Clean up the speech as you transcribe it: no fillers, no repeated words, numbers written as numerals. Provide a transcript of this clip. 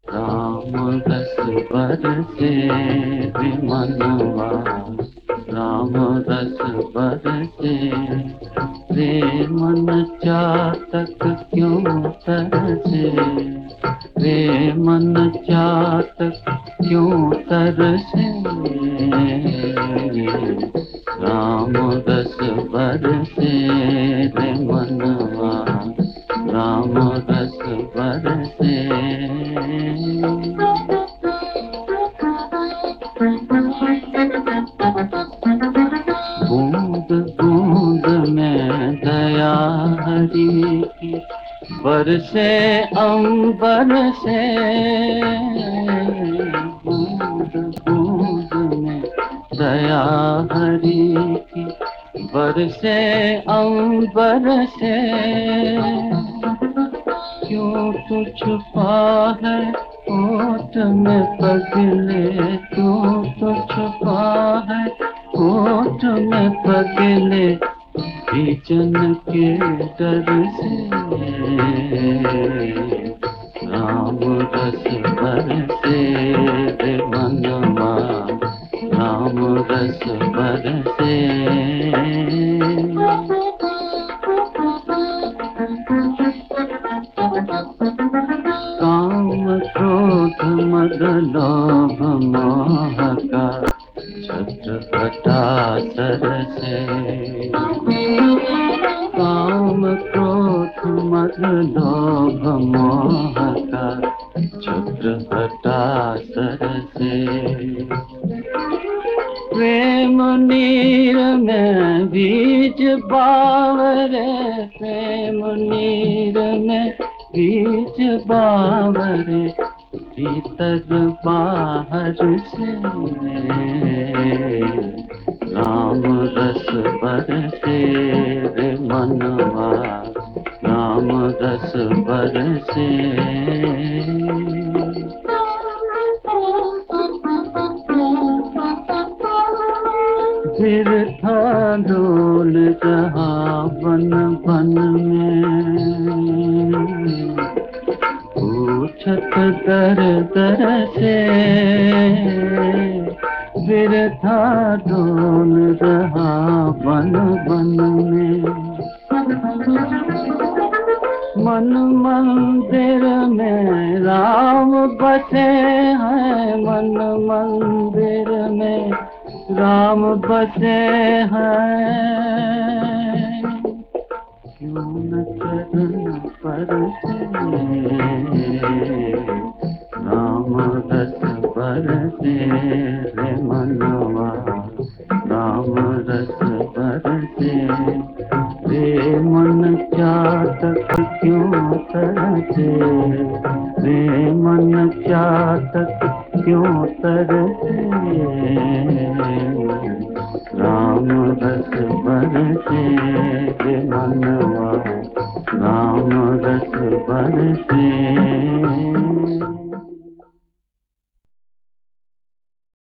राम रस बरसे रे मनवा, राम रस बरसे रे मन चातक क्यों तरसे, रे मन चातक क्यों तरसे, राम रस बरसे रे मनवा, राम रस बरसे। बूंद बूंद में दया हरि की बरसे अंबर से, बूंद बूंद में दया हरि की बरसे अंबर से, क्यों तू छुपा है ओट में पगले, क्यों तू छुपा है ओट में पगले, भीजन के डर से, राम रस बरसे रे मनवा, राम रस बरसे। काम क्रोध मद लोभ मोह का छत्रपटा सरसे, काम क्रोध मद लोभ मोह का छत्रपटा सरसे, प्रेम नीर में बीज बावरे, प्रेम नीर में बीज बावरे, भीतर बाहर से, राम रस बरसे रे मनवा, राम रस बरसे। फिर था डोल रहा बन बन में, पूछत दर दर से, फिर था डोल रहा बन बन में, मन मंदिर में राम बसे हैं, मन मंदिर में राम बसे हैं, क्यों न चरण पर से, राम रस बरसे रे मनवा, राम रस बरसे, रे मन चातक क्यों तरसे, रे मन चातक क्यों तरसे, राम रस बरसे रे मनवा, राम रस बरसे।